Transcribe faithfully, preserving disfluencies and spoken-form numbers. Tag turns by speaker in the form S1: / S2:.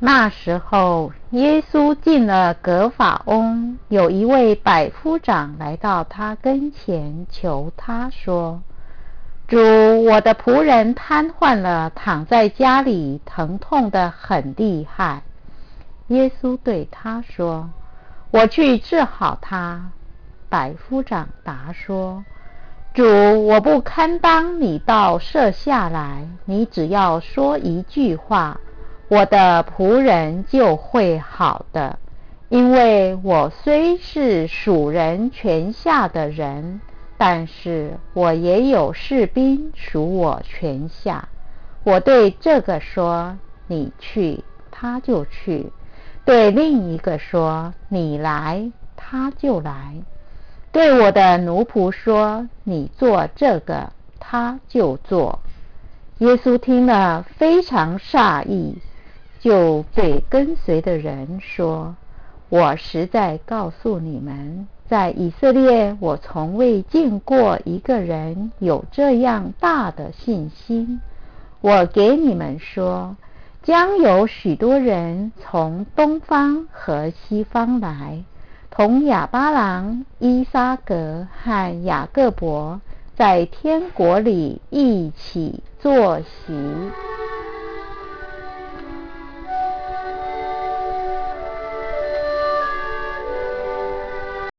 S1: 那时候，耶稣进了葛法翁，有一位百夫长来到他跟前，求他说：主，我的仆人瘫痪了，躺在家里，疼痛得很厉害。耶稣对他说：我去治好他。百夫长答说：主，我不堪当你到舍下来，你只要说一句话，我的仆人就会好的。因为我虽是属人权下的人，但是我也有士兵属我权下。我对这个说，你去，他就去；对另一个说，你来，他就来；对我的奴仆说，你做这个，他就做。耶稣听了非常诧异，就对跟随的人说：我实在告诉你们，在以色列我从未见过一个人有这样大的信心。我给你们说，将有许多人从东方和西方来，同亚巴郎、伊撒格和雅各伯在天国里一起坐席。